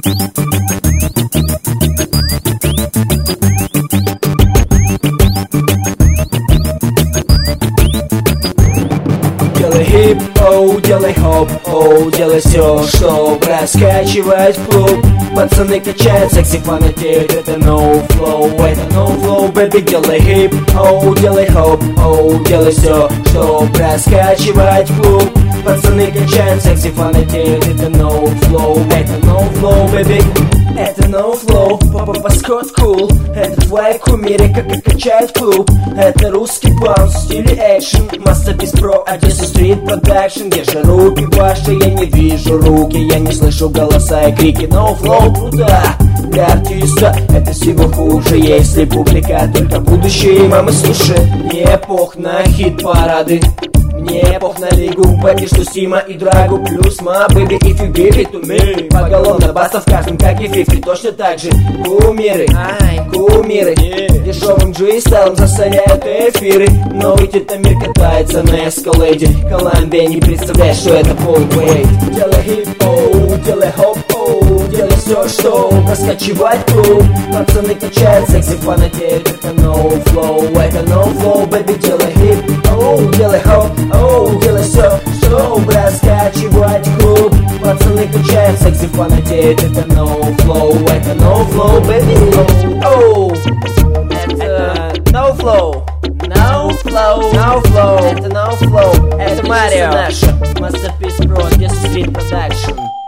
Делай хип-оу, делай хоп-оу, делай все, чтоб раскачивать клуб. Пацаны качают, секси фанатеют, это no flow, baby. Делай хип-оу, делай хоп-оу, делай все, чтоб раскачивать клуб. Пацаны качают, секси фанатеют, это no flow, baby. Это no flow, папа Скотт Кул. Это твои кумиры, как качает клуб. Это русский баунс в стиле экшен. Masterpiece Pro, Одесса Street Production. Держи руки ваши, я не вижу руки, я не слышу голоса и крики. No flow, круто для артиста, это всего хуже, если публика только будущее. Мамы, слушай, мне пох на хит-парады, мне пох на лигу, бэби, что Сима и Драгу. Плюс ма, baby, if you give it to me. Поголовно баста в каждом, как и 50. Точно так же кумиры, кумиры дешевым G-стайлом засоряют эфиры. Но ведь это мир катается на эскалейде. Колумбия не представляет, что это полвейт. Делай хип-оу, делай хоп-оу, делай все, что раскачивать клуб. Пацаны качают, секси фанатеют, это no flow, baby. Делай хип-оу, делай хоп-оу, делай все, чтобы раскачивать клуб. Пацаны качают, секси фанатеют, это no flow, baby. Это no flow, это no flow. Это Марио, наша Masterpiece Pro, Одесса Street Production.